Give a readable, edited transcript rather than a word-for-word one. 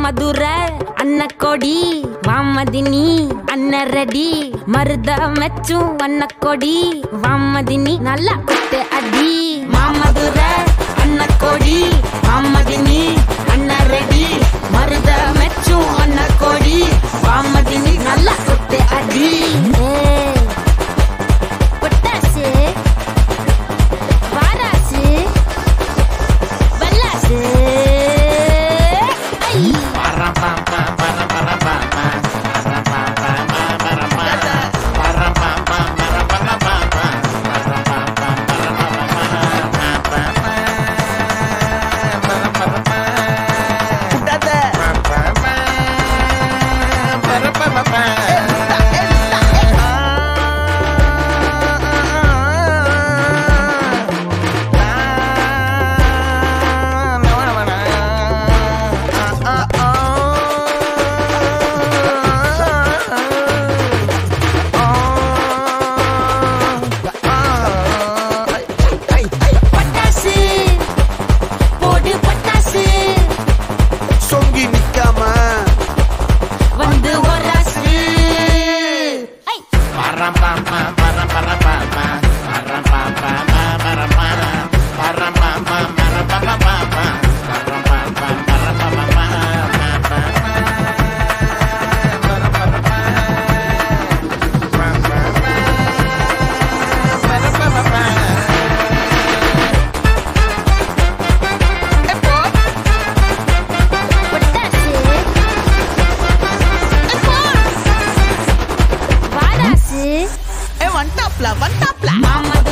மதுரை அன்னக்கொடி வாமதினி அன்னரடி மருத மெச்சும் அன்னக்கொடி வாமதினி நல்லா குட்டு அடி மாமதுரை அன்னக்கொடி வாமதினி அன்னரடி மருத மெச்சும் அன்னக்கொடி வாமதினி நல்லா குட்டு அடி பொட்டாசு வாராசு வல்லாசு One top la, one top la.